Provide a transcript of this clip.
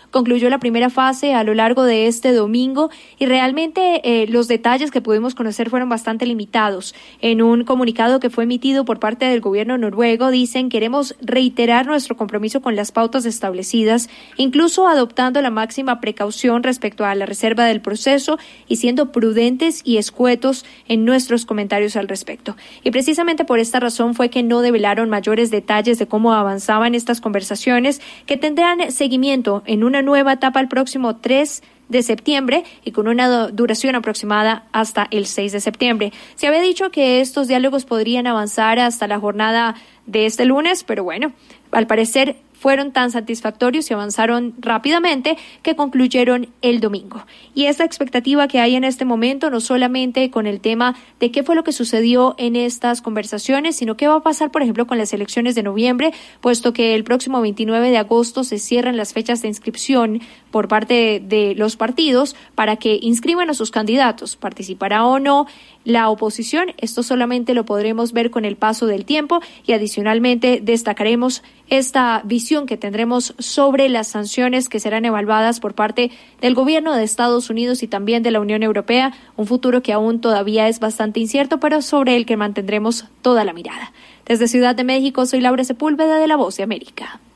concluyó la primera fase a lo largo de este domingo y realmente los detalles que pudimos conocer fueron bastante limitados. En un comunicado que fue emitido por parte del gobierno noruego dicen: queremos reiterar nuestro compromiso con las pautas establecidas, incluso adoptando la máxima precaución respecto a la reserva del proceso y siendo prudentes y escuetos en nuestros comentarios al respecto. Y precisamente por esta razón fue que no develaron mayores detalles de cómo avanzaban estas conversaciones, que tendrán seguimiento en una nueva etapa el próximo 3 de septiembre y con una duración aproximada hasta el 6 de septiembre. Se había dicho que estos diálogos podrían avanzar hasta la jornada de este lunes, pero bueno, al parecer fueron tan satisfactorios y avanzaron rápidamente que concluyeron el domingo. Y esta expectativa que hay en este momento, no solamente con el tema de qué fue lo que sucedió en estas conversaciones, sino qué va a pasar, por ejemplo, con las elecciones de noviembre, puesto que el próximo 29 de agosto se cierran las fechas de inscripción por parte de los partidos para que inscriban a sus candidatos. ¿Participará o no la oposición? Esto solamente lo podremos ver con el paso del tiempo y adicionalmente destacaremos esta visión que tendremos sobre las sanciones que serán evaluadas por parte del gobierno de Estados Unidos y también de la Unión Europea, un futuro que aún todavía es bastante incierto, pero sobre el que mantendremos toda la mirada. Desde Ciudad de México, soy Laura Sepúlveda de La Voz de América.